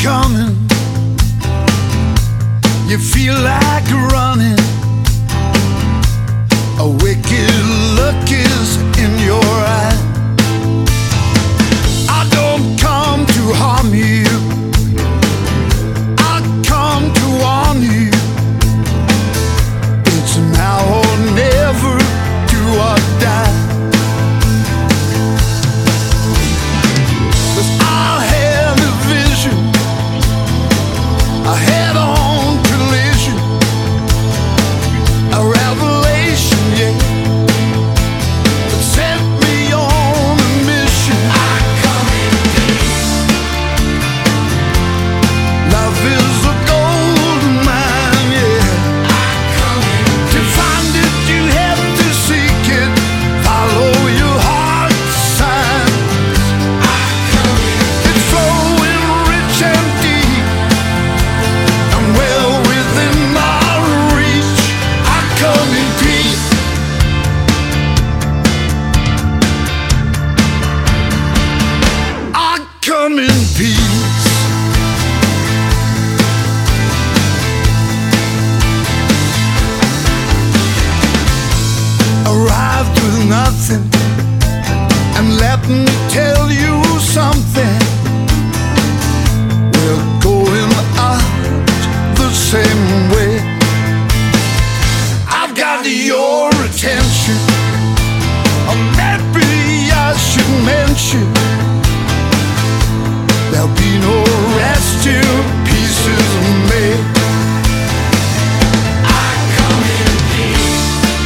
coming. You feel like running. A wicked look is in your eye. I don't come to harm you, I come to warn you. It's now or never, do or die. 'Cause I had a vision, a head-on collision, a revelation, yeah, that set me on a mission. I come in peace. Love is a gold mine, yeah. I come in peace. To find it, you have to seek it. Follow your heart's signs. I come in peace. It's flowing rich and deep, and well within my reach. I come in peace. I come in peace. Arrived with nothing, and let me tell you something. We're going out the same way. I've got your attention, or maybe I should mention there'll be no rest till peace is made. I come in peace.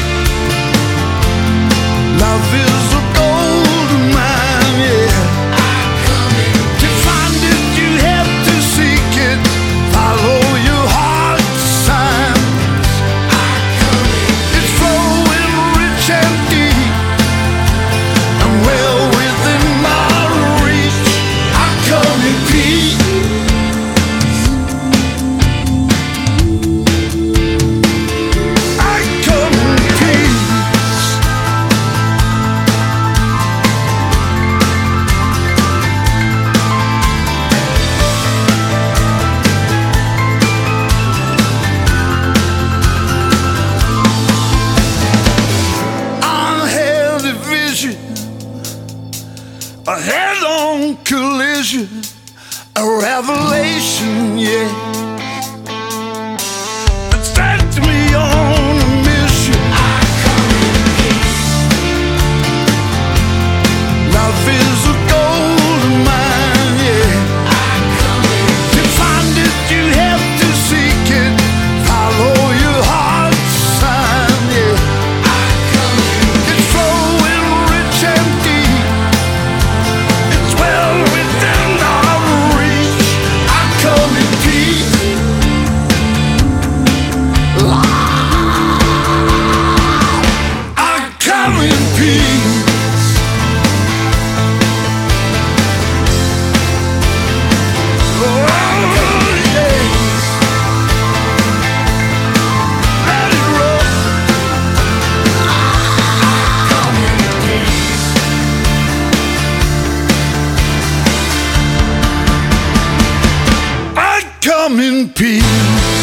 Love is a gold mine, yeah. I come in peace. To find it, you have to seek it. Follow your heart's signs. I come in peace. It's flowing rich and deep, and well within my reach. I come in peace. I come in peace. I had a vision, a head-on collision, a revelation, yeah, that set me on a mission. I come in peace. Love is a gold mine, yeah. I come in peace. To find it, you have to seek it. Follow your heart's sign, yeah. I come in peace. It's flowing rich and deep, it's well within our reach. I come in peace. I come in peace. Oh, yeah. Let it roll. Come in peace. I come in peace.